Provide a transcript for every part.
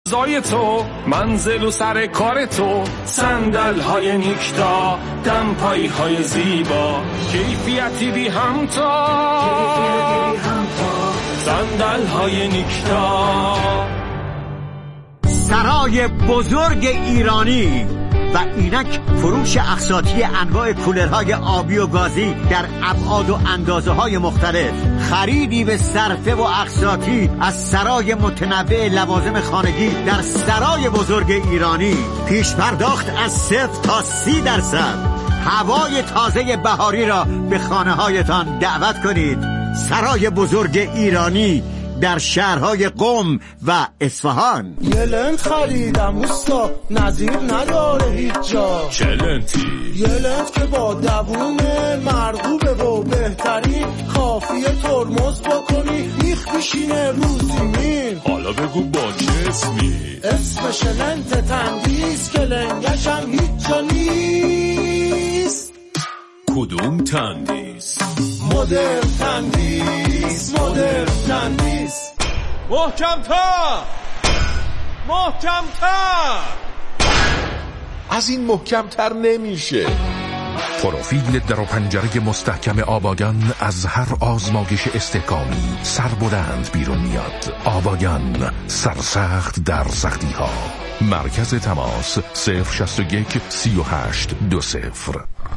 زای تو منزل و سر کار تو، صندل های نیکتا، دمپایی های زیبا، کیفیتی بی همتا، صندل های نیکتا. سرای بزرگ ایرانی و اینک فروش اقساطی انواع کولرهای آبی و گازی در ابعاد و اندازه‌های مختلف، خریدی به صرفه و اقساطی از سرای متنوع لوازم خانگی در سرای بزرگ ایرانی. پیش پرداخت از 0 تا 30%. هوای تازه بهاری را به خانه‌هایتان دعوت کنید. سرای بزرگ ایرانی در شهرهای قم و اصفهان. یه لنت خریدم اوستا، نظیر نداره هیچ جا. چه لنتی؟ یه لنت که با دوونه مرغوبه و بهترین، خافیه ترمز بکنی میخ بشینه رو زمین. حالا بگو با چه اسمی؟ اسمش لنت تندیس که لنگشم هیچ جا نیست. کدوم تندیس؟ مدرن تندیس، مدرن تندیس. محکم تا، محکم تا. از این محکم تر نمیشه. پروفیل در و پنجره مستحکم آباگان از هر آزمایش استحکامی سربلند بیرون میاد. آباگان، سرسخت در سختی ها. مرکز تماس 061 38 20.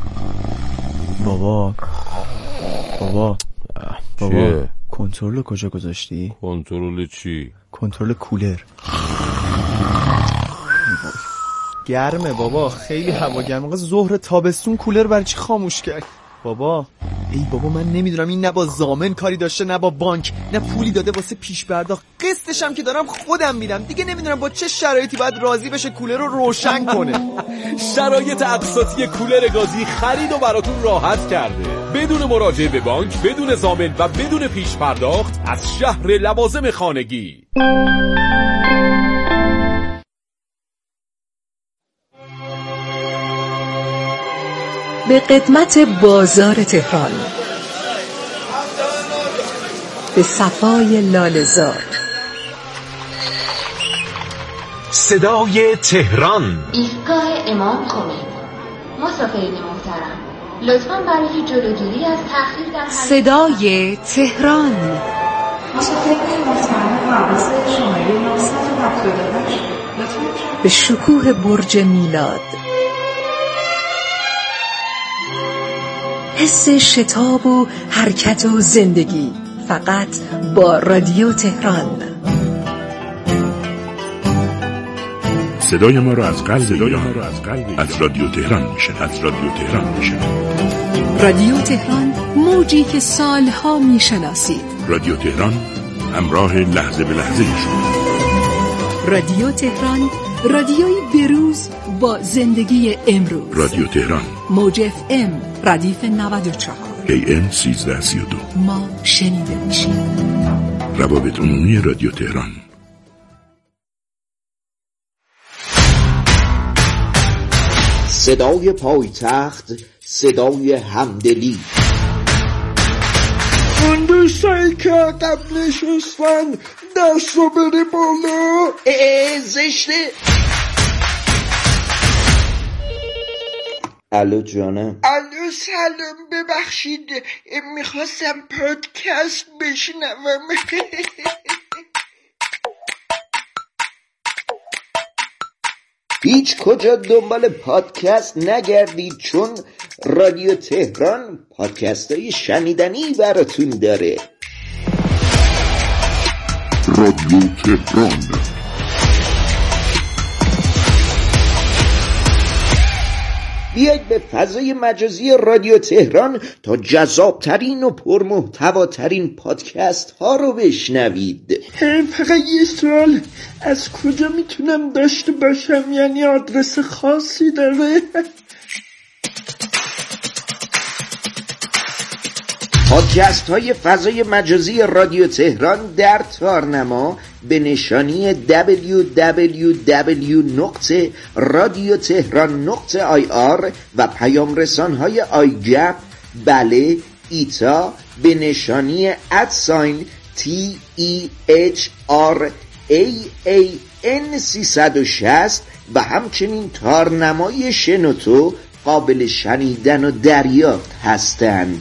بابا کنترل کجا گذاشتی؟ کنترل چی؟ کنترل کولر. گرمه بابا، خیلی هوا گرمه. ظهر تابستون کولر برای چی خاموش کرد؟ بابا ای بابا، من نمیدونم این نه با ضامن کاری داشته نه با بانک، نه پولی داده واسه پیش پرداخت. قسطش هم که دارم خودم میدم دیگه. نمیدونم با چه شرایطی باید راضی بشه کولر رو روشن کنه. شرایط اقساطی کولر گازی خرید و براتون راحت کرده، بدون مراجعه به بانک، بدون ضامن و بدون پیش پرداخت، از شهر لوازم خانگی. به قدمت بازار تهران، به صفای لاله‌زار، صدای تهران. ایستگاه امام خمینی. مسافرین محترم، لطفاً برای جلوگیری از تأخیر در صدای تهران. مسافرین محترم، حواس شماره 978 به شکوه برج میلاد، حس شتاب و حرکت و زندگی، فقط با رادیو تهران. صدای ما را از قلب از رادیو تهران میشه. رادیو تهران، موجی که سالها میشناسید. رادیو تهران، همراه لحظه به لحظه شما. رادیو تهران، رادیوی بروز با زندگی امروز. رادیو تهران، موج FM ردیف 94 AM 1332. ما شنیده میشیم. روابط عمومی رادیو تهران. صدای پایتخت، صدای همدلی. اون دوستایی که عقب نشستن دست رو بری بالا. زشته. الو جانم. الو سلام، ببخشید میخواستم پادکست بشنوم. هیچ کجا دنبال پادکست نگردید، چون رادیو تهران پادکست های شنیدنی براتون داره. رادیو تهران، بیایید به فضای مجازی رادیو تهران تا جذابترین و پرمحتواترین پادکست ها رو بشنوید. فقط یه سوال، از کجا میتونم داشته باشم؟ یعنی آدرس خاصی داره؟ پادکست های فضای مجازی رادیو تهران در تارنما به نشانی www.radiotehran.ir و پیام رسان های آیگپ، بله، ایتا به نشانی @TEHRAAM N360 و همچنین تارنمای شنوتو قابل شنیدن و دریافت هستند.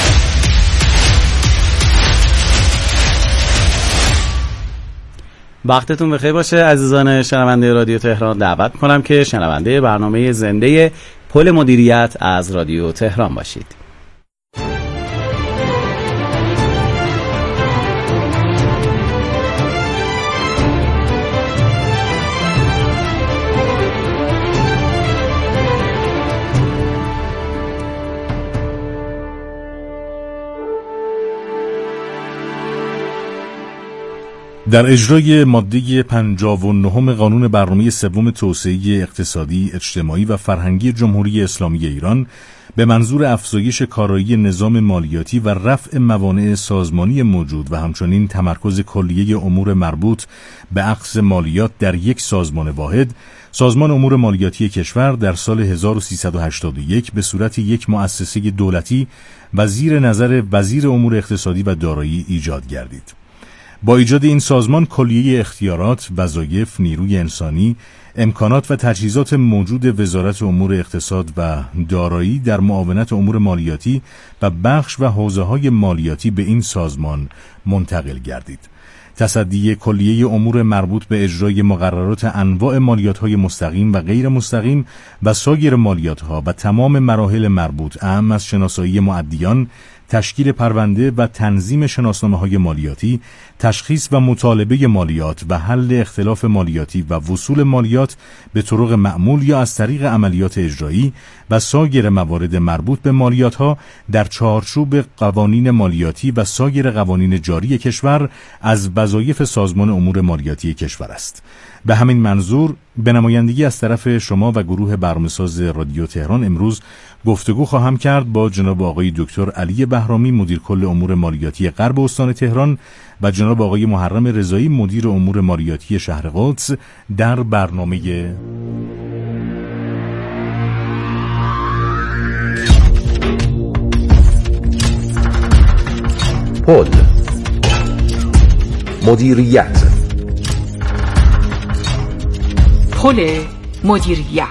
وقتتون بخیر باشه عزیزان شنونده رادیو تهران. دعوت کنم که شنونده برنامه زنده پل مدیریت از رادیو تهران باشید. در اجرای ماده 59 قانون برنامه سوم توسعه اقتصادی، اجتماعی و فرهنگی جمهوری اسلامی ایران به منظور افزایش کارایی نظام مالیاتی و رفع موانع سازمانی موجود و همچنین تمرکز کلیه امور مربوط به اخذ مالیات در یک سازمان واحد، سازمان امور مالیاتی کشور در سال 1381 به صورت یک مؤسسه دولتی و زیر نظر وزیر امور اقتصادی و دارایی ایجاد گردید. با ایجاد این سازمان کلیه اختیارات، وظایف، نیروی انسانی، امکانات و تجهیزات موجود وزارت امور اقتصاد و دارایی در معاونت امور مالیاتی و بخش و حوزه‌های مالیاتی به این سازمان منتقل گردید. تصدی کلیه امور مربوط به اجرای مقررات انواع مالیات‌های مستقیم و غیر مستقیم و سایر مالیات‌ها و تمام مراحل مربوط، اهم از شناسایی مؤدیان، تشکیل پرونده و تنظیم شناسنامه‌های مالیاتی، تشخیص و مطالبه مالیات و حل اختلاف مالیاتی و وصول مالیات به طرق معمول یا از طریق عملیات اجرایی و سایر موارد مربوط به مالیات‌ها در چارچوب قوانین مالیاتی و سایر قوانین جاری کشور از وظایف سازمان امور مالیاتی کشور است. به همین منظور به نمایندگی از طرف شما و گروه برنامه‌ساز رادیو تهران امروز گفتگو خواهم کرد با جناب آقای دکتر علی بهرامی، مدیر کل امور مالیاتی غرب استان تهران، و جناب آقای محرم رضایی، مدیر امور مالیاتی شهر قدس، در برنامه پل مدیریت. پل مدیریت.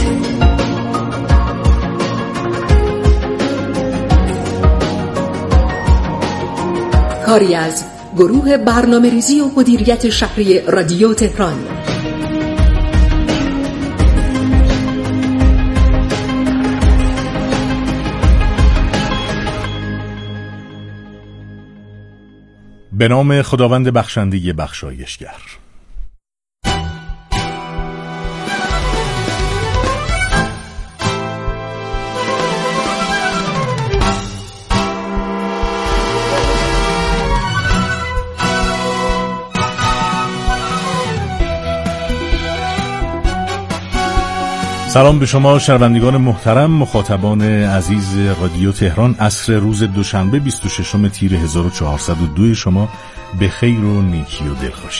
کاری از گروه برنامه‌ریزی و مدیریت شهری رادیو تهران. به نام خداوند بخشنده بخشایشگر. سلام به شما شنوندگان محترم، مخاطبان عزیز رادیو تهران. عصر روز دوشنبه 26 تیر 1402 شما به خیر و نیکی و دلخوشی.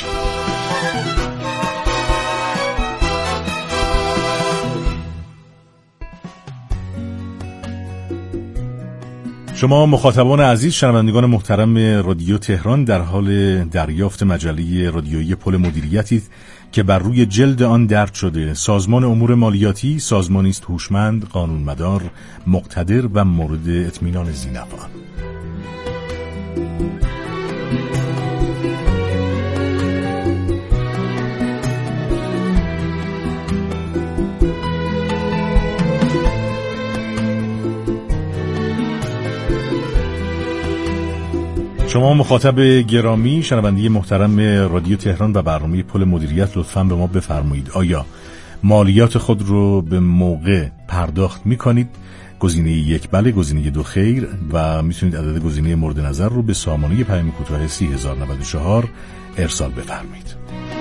شما مخاطبان عزیز، شنوندگان محترم رادیو تهران، در حال دریافت مجله رادیویی پل مدیریتی که بر روی جلد آن درج شده سازمان امور مالیاتی سازمانی است هوشمند، قانونمدار، مقتدر و مورد اطمینان ذی‌نفعان. شما مخاطب گرامی، شنونده محترم رادیو تهران و برنامه پل مدیریت، لطفاً به ما بفرمایید آیا مالیات خود رو به موقع پرداخت می‌کنید؟ گزینه 1 بله، گزینه 2 خیر، و میتونید عدد گزینه مورد نظر رو به سامانه پیام کوتاه 30094 ارسال بفرمایید.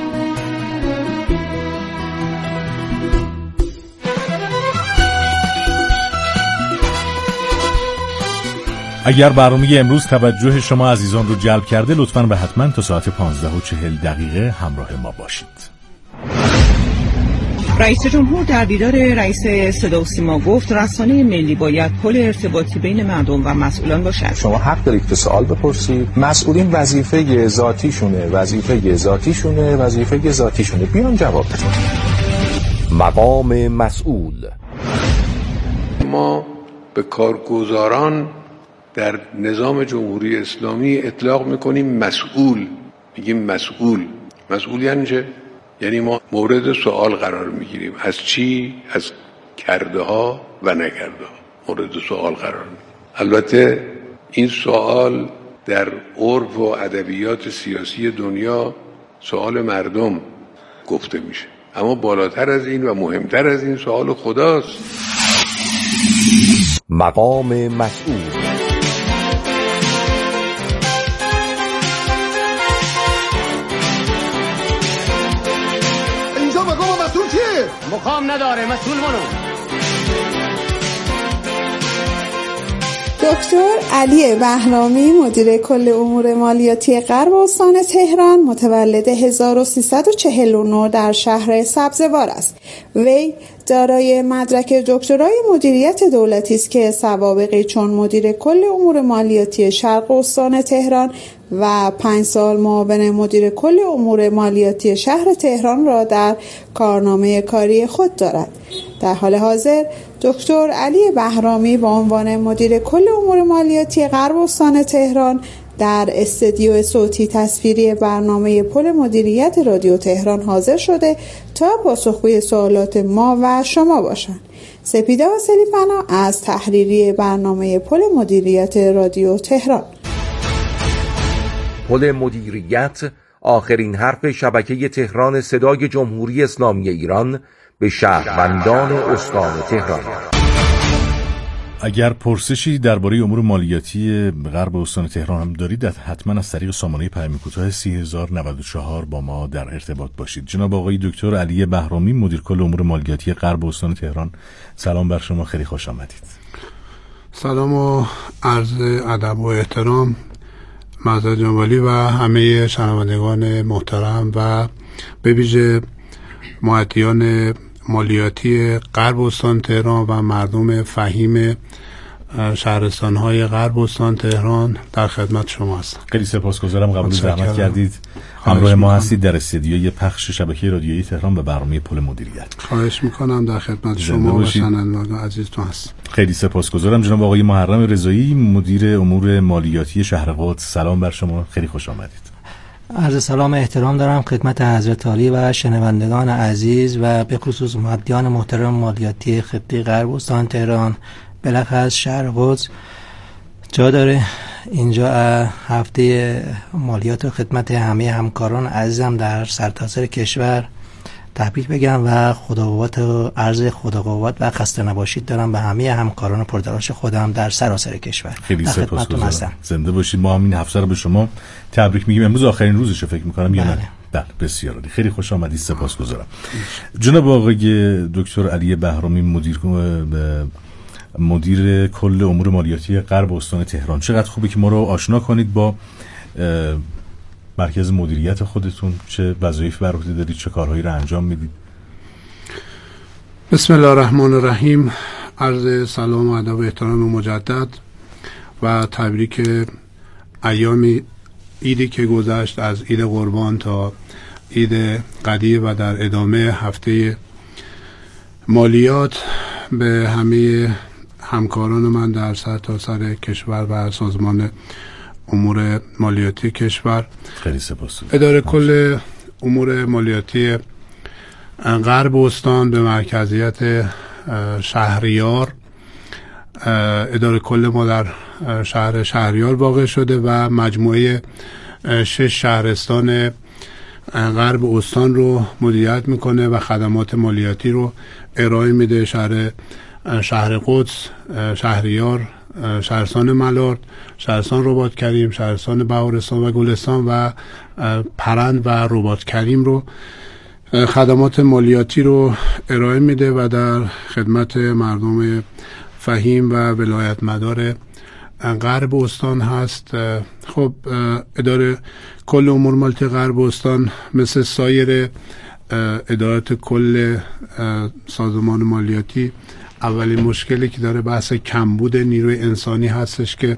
اگر برنامه امروز توجه شما عزیزان رو جلب کرده، لطفاً و حتما تا ساعت 15:40 همراه ما باشید. رئیس جمهور در دیدار رئیس صدا و سیما گفت رسانه ملی باید پل ارتباطی بین مردم و مسئولان باشد. شما حق دارید که سوال بپرسید. مسئولین وظیفه ذاتیشونه بیان جواب بدن. مقام مسئول. ما به کارگزاران در نظام جمهوری اسلامی اطلاق میکنیم مسئول. میگیم مسئول یعنی چه؟ یعنی ما مورد سوال قرار میگیریم. از چی؟ از کرده ها و نکرده ها مورد سوال قرار میگیریم. البته این سوال در عرف و ادبیات سیاسی دنیا سوال مردم گفته میشه، اما بالاتر از این و مهمتر از این سوال خداست. مقام مسئول. مقام نداره، مسئول منو. دکتر علی بهرامی مدیر کل امور مالیاتی غرب استان تهران متولد 1349 در شهر سبزوار است. وی دارای مدرک دکترای مدیریت دولتی است که سوابقی چون مدیر کل امور مالیاتی شرق استان تهران و 5 سال معاون مدیر کل امور مالیاتی شهر تهران را در کارنامه کاری خود دارد. در حال حاضر دکتر علی بهرامی به عنوان مدیر کل امور مالیاتی غرب استان تهران در استودیو صوتی تصویری برنامه پل مدیریت رادیو تهران حاضر شده تا پاسخگوی سوالات ما و شما باشند. سپیده حاصلی پناه از تحریری برنامه پل مدیریت رادیو تهران. پل مدیریت، آخرین حرف شبکه تهران صدای جمهوری اسلامی ایران به شهروندان استان تهران. اگر پرسشی درباره امور مالیاتی غرب استان تهران هم دارید، حتما از طریق سامانه پیام کوتاه 3094 با ما در ارتباط باشید. جناب آقای دکتر علی بهرامی مدیر کل امور مالیاتی غرب استان تهران، سلام بر شما، خیلی خوش آمدید. سلام و عرض ادب و احترام معزز جنابعالی و همه شنوندگان محترم و به ویژه معدیان مالیاتی غرب استان تهران و مردم فهیم شهرستان‌های غرب استان تهران در خدمت شما هستم. خیلی سپاسگزارم قبول زحمت کردید همراه ما هستید در استودیوی پخش شبکه رادیویی تهران و برنامه پل مدیریت. خواهش میکنم، در خدمت شما و شنوندگان عزیزتون هستم. خیلی سپاسگزارم. جناب آقای محرم رضایی مدیر امور مالیاتی شهر قدس، سلام بر شما، خیلی خوش آمدید. عرض سلام و احترام دارم خدمت حضرت عالی و شنوندگان عزیز و به خصوص معدیان محترم مالیاتی خطه غرب استان تهران، بالاخص شهر قدس. جا داره اینجا هفته مالیات و خدمت همه همکاران عزیزم در سرتاسر کشور تبریک بگم و خداقوت و عرض خداقوت و خسته نباشید دارم به همه همکاران پرتلاش خودم در سراسر کشور. خیلی سپاسگزارم. زنده باشید. ما همین هفته رو به شما تبریک میگیم. امروز آخرین روزشه فکر میکنم یا نه؟ بله، بسیار عالی. خیلی خوش آمدید. سپاسگزارم. جناب آقای دکتر علی بهرامی مدیر کل امور مالیاتی غرب استان تهران، چقدر خوبه که ما رو آشنا کنید با مرکز مدیریت خودتون، چه وظایفی بر عهده دارید، چه کارهایی رو انجام میدید. بسم الله الرحمن الرحیم. عرض سلام و ادب و احترام مجدد و تبریک ایام عیدی که گذشت، از عید قربان تا عید قدیر و در ادامه هفته مالیات به همه همکاران من در سرتاسر کشور و سازمان امور مالیاتی کشور. خیلی سپاسگزارم. اداره کل امور مالیاتی غرب استان به مرکزیت شهریار، اداره کل ما در شهر شهریار واقع شده و مجموعه 6 شهرستان غرب استان رو مدیریت میکنه و خدمات مالیاتی رو ارائه میده. شهر قدس، شهریار، شهرستان ملارد، شهرستان رباط کریم، شهرستان بهارستان و گلستان و پرند و رباط کریم رو خدمات مالیاتی رو ارائه میده و در خدمت مردم فهیم و ولایت مدار غرب استان هست. خب اداره کل امور مالیاتی غرب استان مثل سایر ادارات کل سازمان مالیاتی اولین مشکلی که داره بحث کمبود نیروی انسانی هستش که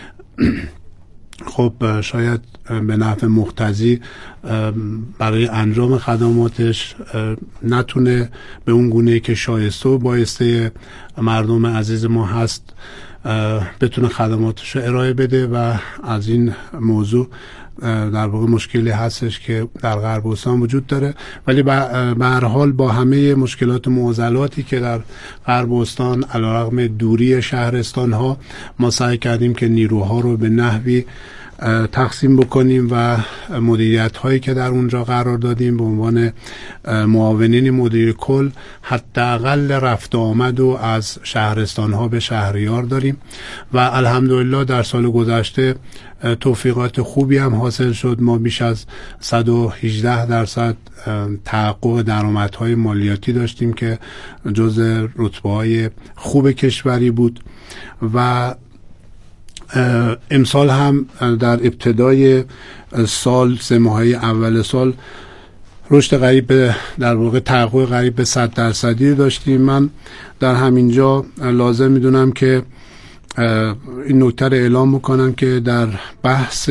خب شاید به نفع مقتضی برای انجام خدماتش نتونه به اون گونه‌ای که شایسته و بایسته مردم عزیز ما هست بتونه خدماتش رو ارائه بده و از این موضوع در واقع مشکلی هستش که در غرب استان وجود داره. ولی به هر حال با همه مشکلات و معضلاتی که در غرب استان علیرغم دوری شهرستان ها ما سعی کردیم که نیروها رو به نحوی تقسیم بکنیم و مدیریت هایی که در اونجا قرار دادیم به عنوان معاونین مدیر کل حداقل رفت آمد و از شهرستان ها به شهریار داریم و الحمدلله در سال گذشته توفیقات خوبی هم حاصل شد. ما بیش از 118% تحقق درآمدهای مالیاتی داشتیم که جزء رتبه‌های خوب کشوری بود و امسال هم در ابتدای سال 3 ماهه اول سال رشد قریب به در واقع تحقق قریب به 100% داشتیم. من در همینجا لازم میدونم که این نکته رو اعلام بکنم که در بحث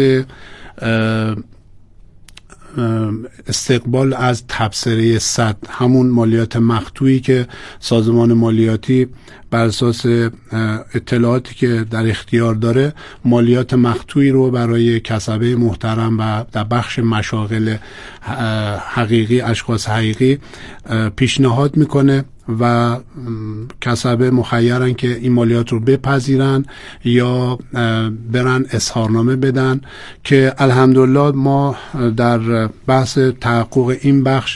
استقبال از تبصره 100 همون مالیات مقطوعی که سازمان مالیاتی بر اساس اطلاعاتی که در اختیار داره مالیات مقطوعی رو برای کسبه محترم و در بخش مشاغل حقیقی اشخاص حقیقی پیشنهاد میکنه و کسبه مخیرن که این مالیات رو بپذیرن یا برن اظهارنامه بدن که الحمدلله ما در بحث تحقق این بخش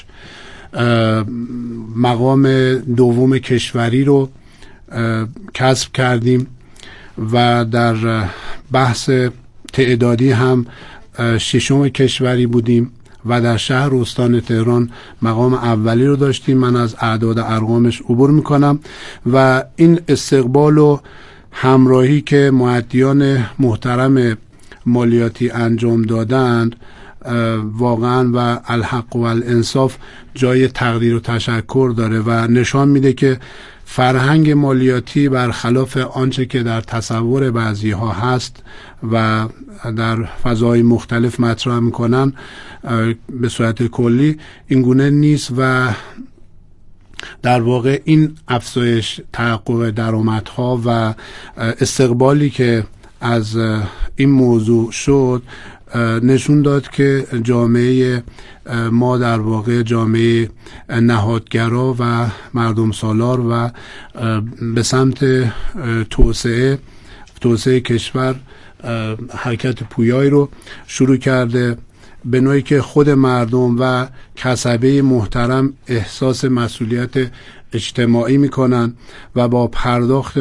مقام دوم کشوری رو کسب کردیم و در بحث تعدادی هم 6م کشوری بودیم و در شهر استان تهران مقام اولی رو داشتیم. من از اعداد ارقامش عبور میکنم و این استقبال و همراهی که معدیان محترم مالیاتی انجام دادند واقعا و الحق و الانصاف جای تقدیر و تشکر داره و نشان میده که فرهنگ مالیاتی برخلاف آنچه که در تصور بعضی ها هست و در فضای مختلف مطرح میکنن به صورت کلی اینگونه نیست و در واقع این افزایش تحقق درآمدها و استقبالی که از این موضوع شد نشون داد که جامعه ما در واقع جامعه نهادگرا و مردم سالار و به سمت توسعه کشور حرکت پویایی رو شروع کرده به نوعی که خود مردم و کسبه محترم احساس مسئولیت اجتماعی میکنن و با پرداخت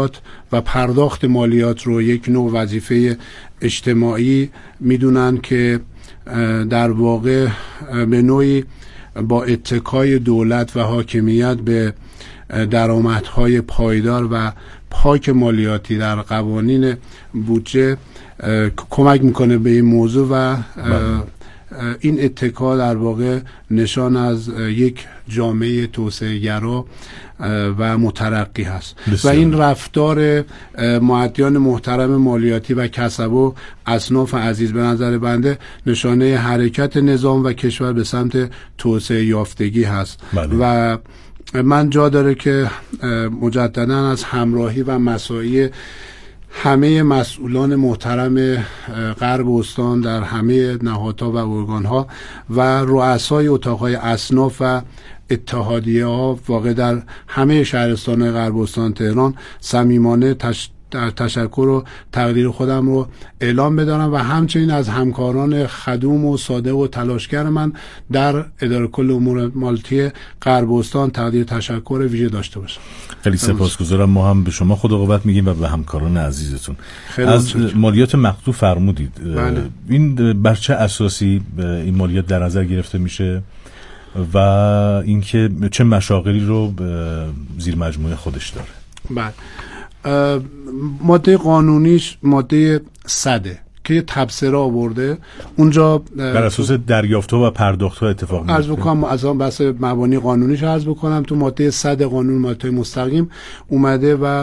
مالیات رو یک نوع وظیفه اجتماعی میدونن که در واقع به نوعی با اتکای دولت و حاکمیت به درآمدهای پایدار و پاک مالیاتی در قوانین بودجه کمک میکنه به این موضوع و این اتکا در واقع نشان از یک جامعه توسعه گرا و مترقی هست و این رفتار معدیان محترم مالیاتی و کسب و اصناف عزیز به نظر بنده نشانه حرکت نظام و کشور به سمت توسعه یافتگی هست. و من جا داره که مجددا از همراهی و مساعی همه مسئولان محترم غرب استان در همه نهادها و ارگانها و رؤسای اتاقهای اصناف و اتحادیه ها واقع در همه شهرستان غرب استان تهران صمیمانه تشکر و تقدیر خودم رو اعلام بدارم و همچنین از همکاران خدوم و صادق و تلاشگر من در اداره کل امور مالیاتی غرب استان تقدیر تشکر ویژه داشته باشم. خیلی سپاسگزارم. ما هم به شما خدا قوت میگیم و به همکاران عزیزتون. از مالیات مقطوع فرمودید. بله. این بر چه اساسی این مالیات در نظر گرفته میشه و اینکه چه مشاغلی رو زیر مجموعه خودش داره؟ بله. ماده قانونیش ماده 100 که یه تبصره آورده اونجا بر اساس دریافت‌ها و پرداخت‌ها اتفاق میفته. عرض بکنم از آن بحث مبانی قانونیش عرض بکنم تو ماده 100 قانون مالیات مستقیم اومده و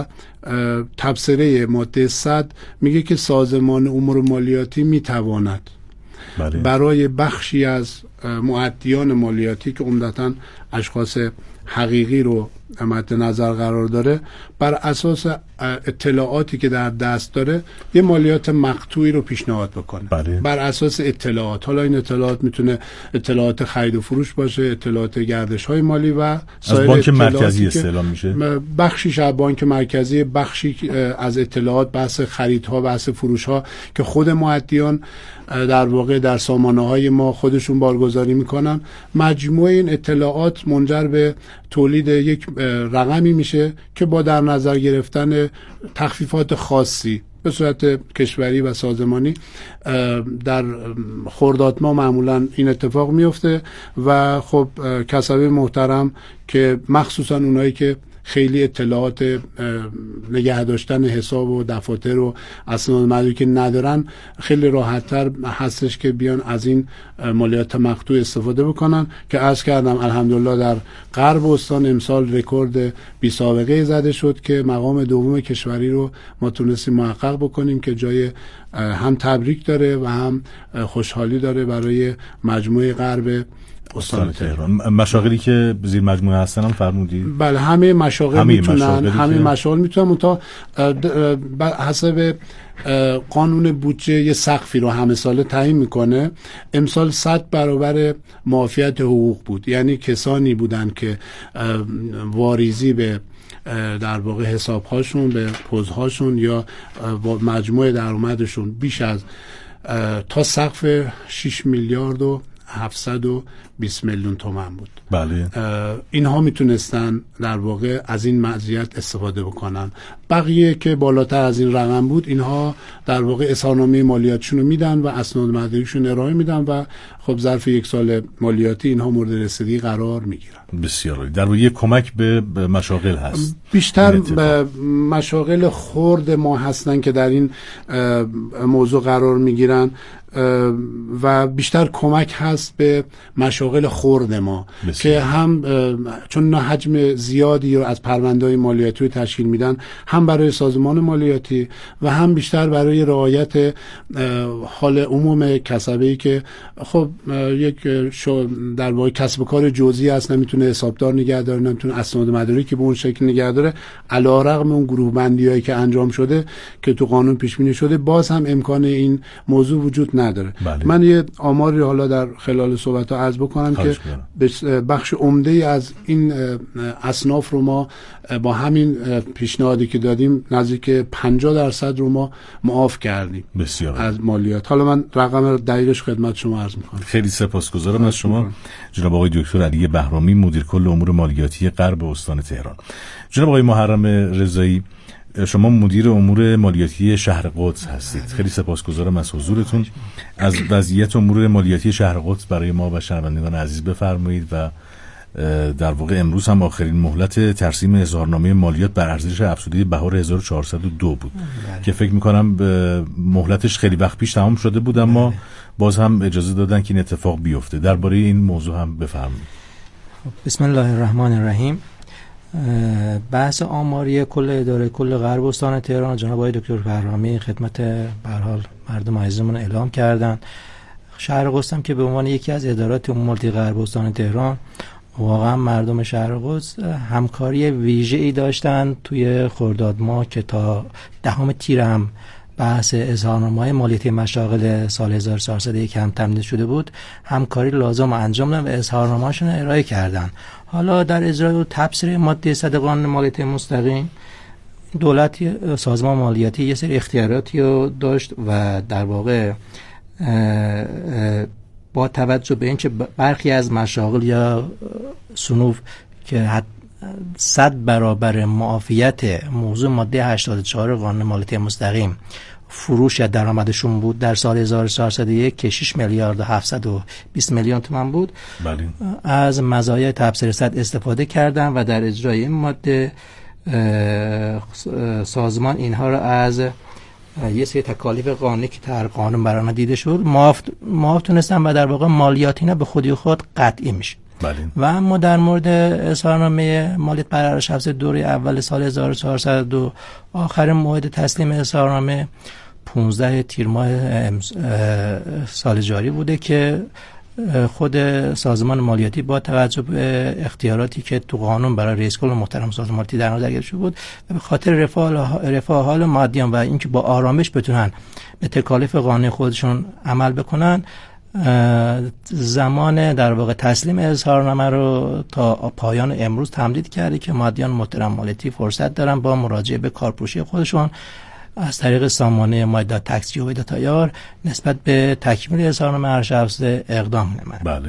تبصره ماده 100 میگه که سازمان امور مالیاتی میتواند برای بخشی از مؤدیان مالیاتی که عمدتاً اشخاص حقیقی رو مد نظر قرار داره بر اساس اطلاعاتی که در دست داره یه مالیات مقطوعی رو پیشنهاد بکنه. بر اساس اطلاعات، حالا این اطلاعات میتونه اطلاعات خرید و فروش باشه، اطلاعات گردش های مالی و سایر از بانک مرکزی استعلام میشه، بخشیش از بانک مرکزی، بخشی از اطلاعات بحث خریدها، بحث فروشها که خود مؤدیان در واقع در سامانه های ما خودشون بارگذاری میکنن. مجموع این اطلاعات منجر به تولید یک رقمی میشه که با در نظر گرفتن تخفیفات خاصی به صورت کشوری و سازمانی در خرداد ما معمولا این اتفاق میفته و خب کسبه محترم که مخصوصا اونایی که خیلی اطلاعات نگه داشتن حساب و دفاتر و اسناد مدارکی که ندارن خیلی راحت‌تر هستش که بیان از این مالیات مقطوع استفاده بکنن که عرض کردم الحمدلله در غرب استان امسال رکورد بی سابقه زده شد که مقام دوم کشوری رو ما تونستیم محقق بکنیم که جای هم تبریک داره و هم خوشحالی داره برای مجموعه غرب استان تهران. مشاغلی که زیر مجموعه هستن هم فرمودید؟ بله همه مشاغل میتونن، همه مشاغل میتونن تا حسب قانون بودجه یه سقفی رو همه ساله تعیین میکنه. امسال 100 برابر معافیت حقوق بود، یعنی کسانی بودن که واریزی به در واقع حسابهاشون، به پوزهاشون یا مجموع درآمدشون بیش از تا سقف 6 میلیارد و 720 میلیون تومان بود. بله. اینها میتونستن در واقع از این مزیت استفاده بکنن. بقیه که بالاتر از این رقم بود اینها در واقع اظهارنامه مالیاتشون رو میدن و اسناد مدارکشون ارائه میدن و خب ظرف یک سال مالیاتی اینها مورد رسیدگی قرار میگیرن. بسیار در واقع کمک به مشاغل هست. بیشتر به مشاغل خرد ما هستن که در این موضوع قرار میگیرن و بیشتر کمک هست به مشاغل خرد ما که هم چون حجم زیادی رو از پرونده‌های مالیاتی تشکیل میدن، هم برای سازمان مالیاتی و هم بیشتر برای رعایت حال عموم کسبه‌ای که خب یک در واقع کسب و کار جزئی است، نمیتونه حسابدار نگه داره، نمیتونه اسناد مدارکی به اون شکل نگه داره، علیرغم اون گروه بندی‌هایی که انجام شده که تو قانون پیش بینی شده، باز هم امکان این موضوع وجود نداره. بله. من یه آماری حالا در خلال صحبت‌ها عرض بکنم که بخش عمده‌ای از این اصناف رو ما با همین پیشنهادی که دادیم نزدیک 50% رو ما معاف کردیم. بسیار از مالیات. حالا من رقم دقیقش خدمت شما عرض می‌کنم. خیلی سپاسگزارم از شما جناب آقای دکتر علی بهرامی، مدیر کل امور مالیاتی غرب استان تهران. جناب آقای محرم رضایی، شما مدیر امور مالیاتی شهر قدس هستید. خیلی سپاسگزارم از حضورتون. از وضعیت امور مالیاتی شهر قدس برای ما و شنوندگان عزیز بفرمایید و در واقع امروز هم آخرین مهلت ترسیم اظهارنامه مالیات بر ارزش افزوده بهار 1402 بود که فکر می‌کنم مهلتش خیلی وقت پیش تمام شده بود، اما باز هم اجازه دادن که این اتفاق بیفته. درباره این موضوع هم بفرمایید. بسم الله الرحمن الرحیم. بحث آماری کل اداره کل غرب استان تهران جناب آقای دکتر بهرامی خدمت به هر حال مردم عزیزمون اعلام کردن. شهر قدس هم که به عنوان یکی از ادارات عمومی غرب استان تهران، واقعا مردم شهر قدس همکاری ویژه‌ای داشتن توی خرداد ماه که تا 10 تیر هم بحث اظهارنامه‌های مالیاتی مشاغل سال 1401 هم تمدید شده بود، همکاری لازم انجام دادن و اظهارنامه‌هاشون ارائه کردن. حالا در اجرای تبصره ماده 100 قانون مالیات مستقیم، دولت سازمان مالیاتی یه سری اختیاراتی رو داشت و در واقع با توجه به اینکه برخی از مشاغل یا صنوف که 100 برابر معافیت موضوع ماده 84 قانون مالیات مستقیم فروش یا درآمدشون بود در سال 1401 که 6 میلیارد و 720 میلیون تومان بود، بله. از مزایای تبصره 100 استفاده کردن و در اجرای این ماده سازمان اینها را از یه سری تکالیف قانونی که در قانون برآورده دیده شد معاف تونستن و در واقع مالیات اینا به خودی خود قطعی میشه. بله. و اما در مورد اظهارنامه مالیات بر شخص دوره اول سال 1402 آخرین موعد تسلیم اظهارنامه 15 تیر ماه سال جاری بوده که خود سازمان مالیاتی با توجه به اختیاراتی که تو قانون برای رئیس کل محترم سازمان مالیاتی در نظر گرفته بود و به خاطر رفاه حال مادیان و اینکه با آرامش بتونن به تکالیف قانونی خودشون عمل بکنن زمان در واقع تسلیم اظهارنامه رو تا پایان امروز تمدید کرده که مادیان محترم مالیاتی فرصت دارن با مراجعه به کارپروشی خودشون از طریق سامانه مایدات تکسی و ویدات تایار نسبت به تکمیل اظهارنامه هر شخص اقدام نماید. بله.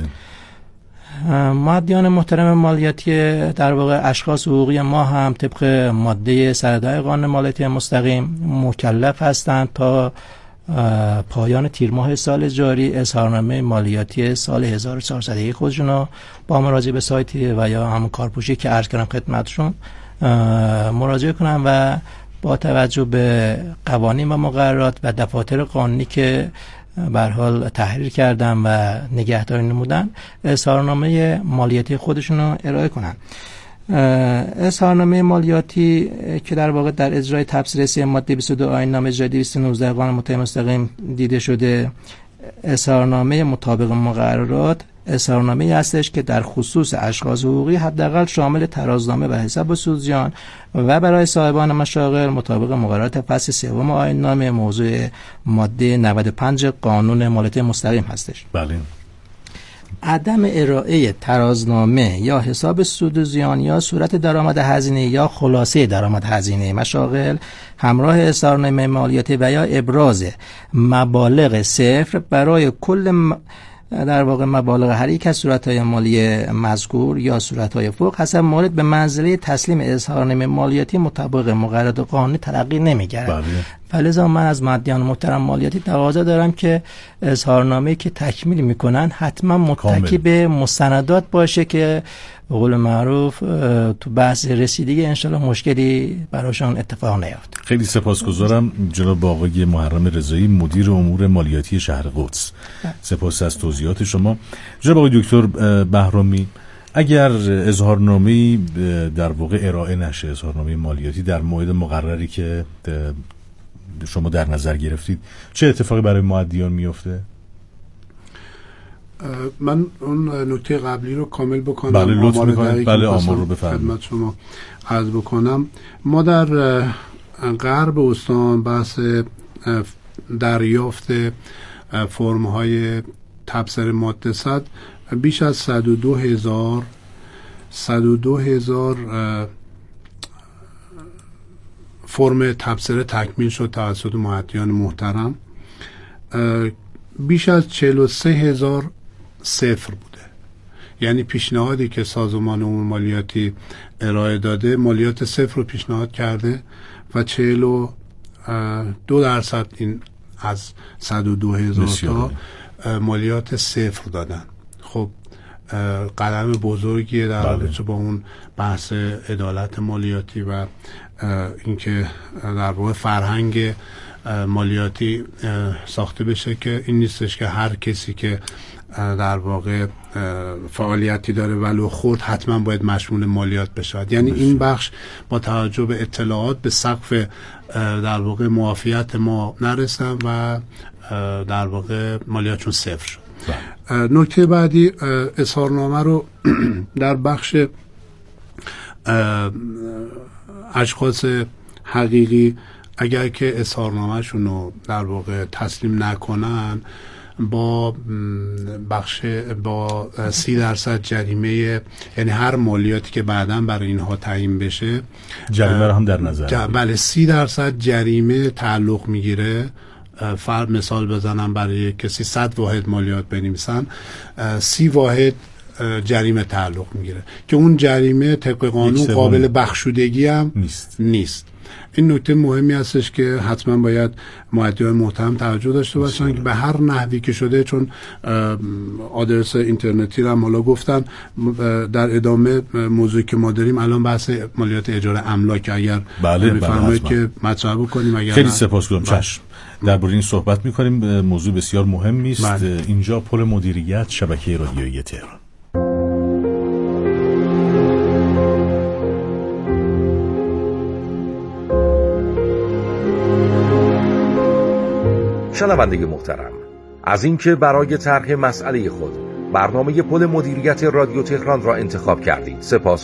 مادیان محترم مالیاتی در واقع اشخاص حقوقی ما هم طبق ماده 110 قانون مالیاتی مستقیم مکلف هستند تا پایان تیر ماه سال جاری اظهارنامه مالیاتی سال 1401 خودشون رو با مراجعه به سایت و یا همون کارپوشی که عرض کردم خدمتشون مراجعه کنن و با توجه به قوانین و مقررات و دفاتر قانونی که به هر حال تحریر کردن و نگهداری نمودن اظهارنامه مالیاتی خودشون رو ارائه کنن. اظهارنامه مالیاتی که در واقع در اجرای تبصره ماده 22 آیین نامه اجرایی 219 قانون مالیاتی مستقیم دیده شده، اظهارنامه مطابق مقررات اظهارنامه‌ای هستش که در خصوص اشخاص حقوقی حداقل شامل ترازنامه و حساب سودجان و برای صاحبان مشاغل مطابق مقررات فصل 3 آیین نامه موضوع ماده 95 قانون مالیاتی مستقیم هستش. بله. عدم ارائه ترازنامه یا حساب سود و زیان یا صورت درآمد هزینه یا خلاصه درآمد هزینه مشاغل همراه اظهارنامه مالیاتی و یا ابراز مبالغ صفر برای کل در واقع مبالغ هر یک از صورت‌های مالی مذکور یا صورت‌های فوق حسب مورد به منزله تسلیم اظهارنامه مالیاتی مطابق مقررات قانونی تلقی نمی‌گردد. فلذا من از مادیان محترم مالیاتی تقاضا دارم که اظهارنامه‌ای که تکمیل می‌کنن حتما متکی به مستندات باشه که به قول معروف تو بحث رسیدگی انشالله مشکلی براشون اتفاق نیفته. خیلی سپاسگزارم جناب آقای محرم رضایی مدیر امور مالیاتی شهر قدس. سپاس از توضیحات شما. جناب آقای دکتر بهرامی، اگر اظهارنامه‌ای در واقع ارائه نشه، اظهارنامه مالیاتی در موعد مقرری که شما در نظر گرفتید، چه اتفاقی برای مؤدیان میفته؟ من اون نکته قبلی رو کامل بکنم. بله لطف میکنید. بله آمار رو بفرمایید. خدمت شما عرض بکنم. ما در غرب استان بحث دریافت فرم‌های تبصره ماده 100 بیش از 102,000 فرم تبصره تکمیل شد توسط مؤدیان محترم. بیش از 43,000 صفر بوده، یعنی پیشنهادی که سازمان امور مالیاتی ارائه داده مالیات صفر رو پیشنهاد کرده و 42% این از 102,000 تا مالیات صفر دادن. خب قدم بزرگیه در رابطه با اون بحث عدالت مالیاتی و اینکه در واقع فرهنگ مالیاتی ساخته بشه که این نیستش که هر کسی که در واقع فعالیتی داره ولو خرد حتما باید مشمول مالیات بشه. یعنی این بخش با توجه به اطلاعات به سقف در واقع معافیت ما نرسن و در واقع مالیاتشون صفر شد. نکته بعدی اظهارنامه رو در بخش اشخاص حقیقی اگر که اظهارنامه‌شون رو در واقع تسلیم نکنن با 30% جریمه، یعنی هر مالیاتی که بعداً برای اینها تعیین بشه جریمه رو هم در نظر بله 30% جریمه تعلق میگیره. مثال بزنم، برای کسی 100 واحد مالیات بنویسن 30 واحد جریمه تعلق میگیره که اون جریمه طبق قانون قابل بخشودگی هم نیست. این نکته مهمی هستش که حتما باید مؤدیان محترم توجه داشته باشن که به هر نحوی که شده، چون آدرس اینترنتی رو هم حالا گفتن، در ادامه موضوعی که ما داریم الان بحث مالیات اجاره املاک، اگر میفرمایید که مطرح بکنیم. اگر خیلی سپاسگزارم. چشم، درباره این صحبت می‌کنیم. موضوع بسیار مهمی است. اینجا پل مدیریت، شبکه رادیویی تهران. شنونده محترم، از اینکه برای طرح مسئله خود برنامه پل مدیریت رادیو تهران را انتخاب کردید سپاس